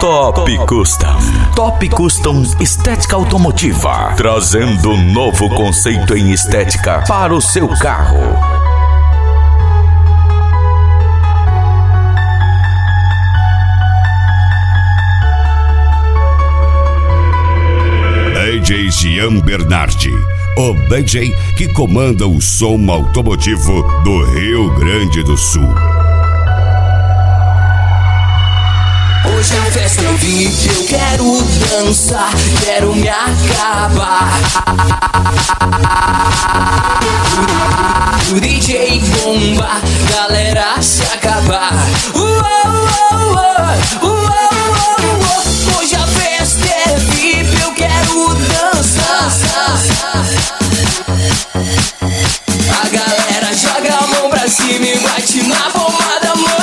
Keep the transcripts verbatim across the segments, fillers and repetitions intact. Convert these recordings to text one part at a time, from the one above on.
Top Custom. Top Custom Estética Automotiva. Trazendo um novo conceito em estética para o seu carro. D J Gian Bernardi, o D J que comanda o som automotivo do Rio Grande do Sul. Hoje a festa é V I P, eu quero dançar, quero me acabar. O D J bomba, galera se acabar. Uou, uou, uou, uou, uou, uou. Hoje a festa é V I P, eu quero dançar. A galera joga a mão pra cima e bate na palma da mão.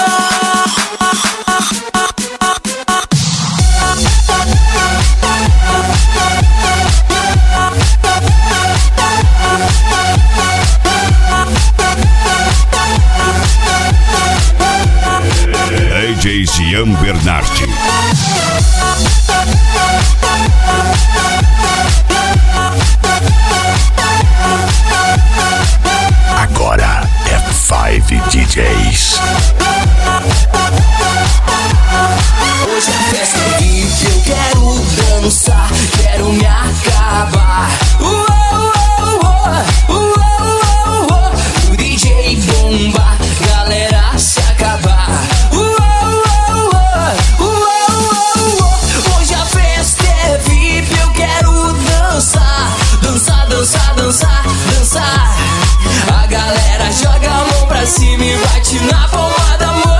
D J Gian Bernardi. Agora é Five D Js. Hoje a festa é V I P, eu quero dançar, quero me acabar. Uou, uou, uou, uou, uou, uou. O D J bomba, galera se acabar. Uou, uou, uou, uou, uou. Hoje a festa é V I P, eu quero dançar. Dançar, dançar, dançar, dançar. A galera joga a mão pra cima e bate na palma da mão.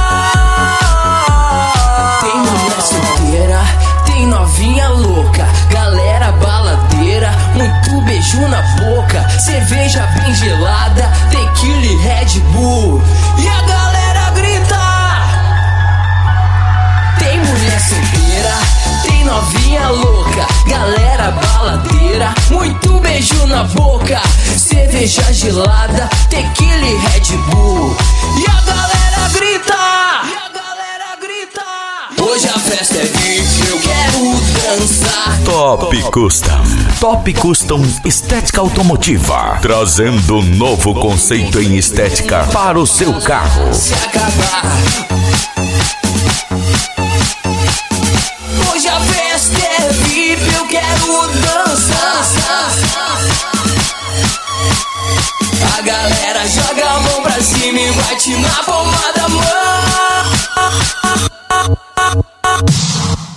Tem mulher solteira, tem novinha louca, galera baladeira, muito beijo na boca, cerveja bem gelada, tequila e Red Bull, e a galera grita. Tem mulher solteira, tem novinha louca, galera baladeira, muito beijo na boca, cerveja gelada, tequila e Red Bull, e a galera grita. E a galera grita. Hoje a festa é V I P, eu quero dançar. Top Custom. Top Custom Estética Automotiva. Trazendo um novo conceito em estética para o seu carro. Se acabar. Hoje a festa é V I P, eu quero dançar. A galera joga a mão pra cima e bate na palma da mão.